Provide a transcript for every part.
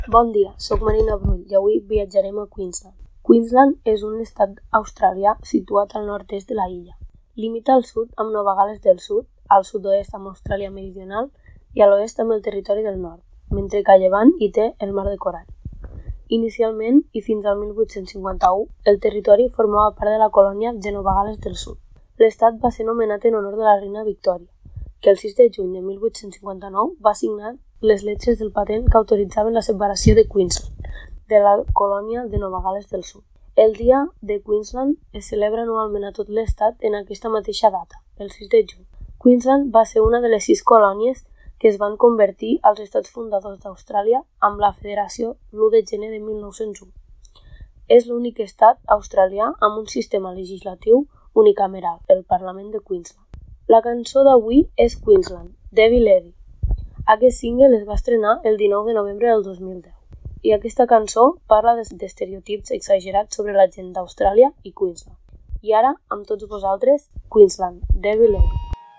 Bon dia, soc Marina Brull i avui viatjarem a Queensland. Queensland és un estat australià situat al nord-est de la illa. Limita al sud amb Nova Gal·les del Sud, al sud-oest amb Austràlia Meridional i a l'oest amb el Territori del Nord, mentre que a llevant hi té el Mar de Corall. Inicialment, i fins al 1851, el territori formava part de la colònia de Nova Gal·les del Sud. L'estat va ser nomenat en honor de la reina Victòria, que el 6 de juny de 1859 va signar les lletres del patent que autoritzaven la separació de Queensland de la colònia de Nova Gal·les del Sud. El Dia de Queensland es celebra anualment a tot l'estat en aquesta mateixa data, el 6 de juny. Queensland va ser una de les 6 colònies que es van convertir als estats fundadors d'Austràlia amb la federació l'1 de gener de 1901. És l'únic estat australià amb un sistema legislatiu unicameral, el Parlament de Queensland. La cançó d'avui és Queensland, Debbie Levy. Aquest single es va estrenar el 19 de novembre del 2010 i aquesta cançó parla d'estereotips exagerats sobre la gent d'Austràlia i Queensland. I ara, amb tots vosaltres, Queensland, Debbie Levy.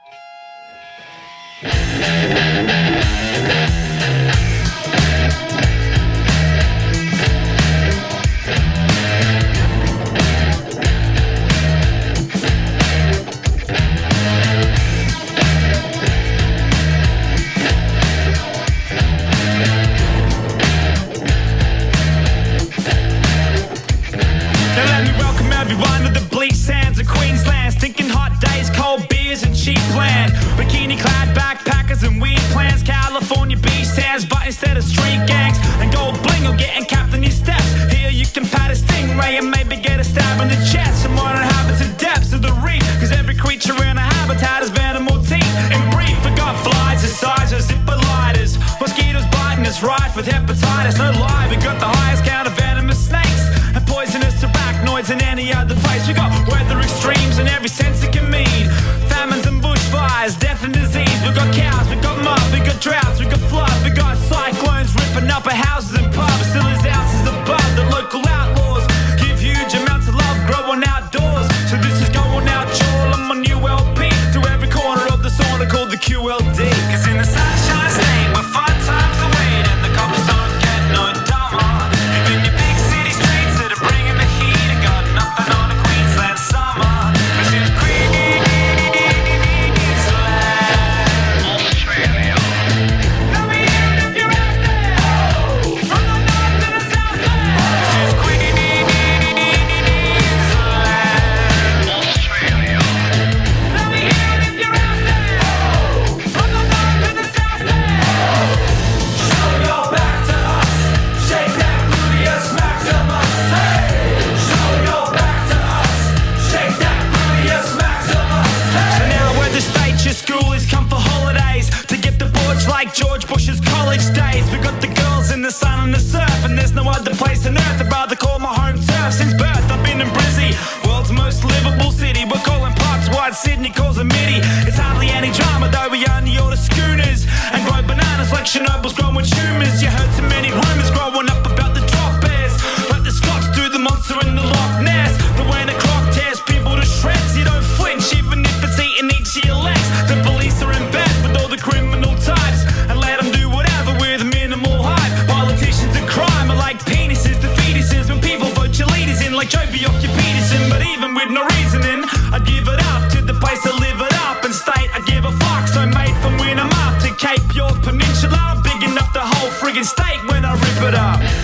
Everyone to the bleak sands of Queensland, stinking hot days, cold beers and cheap land, bikini-clad backpackers and weird plans, California beach sands, but instead of street gangs and gold bling or getting capped in your steps, here you can pat a stingray and maybe get a stab in the chest. Some modern habits and depths of the reef, cause every creature in a habitat has venomous teeth. In brief, we got flies the size of zipper lighters, mosquitoes biting us rife with hepatitis. No lie, we got the highest count of venomous snakes and poisonous arachnoids in any other place. We got weather extremes in every sense it can mean, famines and bushfires, death and disease. We got cows, we got mud, we got droughts, we got floods, we got cyclones ripping up our houses and pubs. Still as ounces above the local outlaws give huge amounts of love growing outdoors. So this is going out all on my new LP to every corner of the sauna called the QLD. Cause in the sunshine state where fun times are waiting and the cops don't get no dumber, even your big city streets that are bringing the heat and got nothing on a Queensland summer. This is Queensland, Australia. Let me in if you're out there, from the north to the south there. This is Queensland, Australia. Let me in if you're out there, from the north to the south there. Show your back to us, shake that gluteus maximus. Hey, show your back to us, shake that gluteus maximus. Hey. So now we're the state your school has come for holidays to get the boards like George Bush's college days. We got the girls in the sun and the surf, and there's no other place on earth I'd rather call my home turf. Since birth I've been in Brizzy, world's most livable city. We're calling parks wide, Sydney calls a midi. It's hardly any drama though, we only order schooners and grow bananas like Chernobyls growing tumours. You heard too many rumours growing up about the drop bears, like the Scots do the monster in the Loch Ness. But when a clock tears people to shreds, you don't flinch even if it's eating each of your legs. The police are in bed with all the criminal types and let them do whatever with minimal hype. Politicians and crime are like penises to fetuses when people vote your leaders in like Joe Bjork Peterson. But even with no reasoning, I'd give it up to the place to live it up and state I give a fuck. So mate from Winnemap to Cape York Peninsula, big enough the whole friggin' state when I rip it up.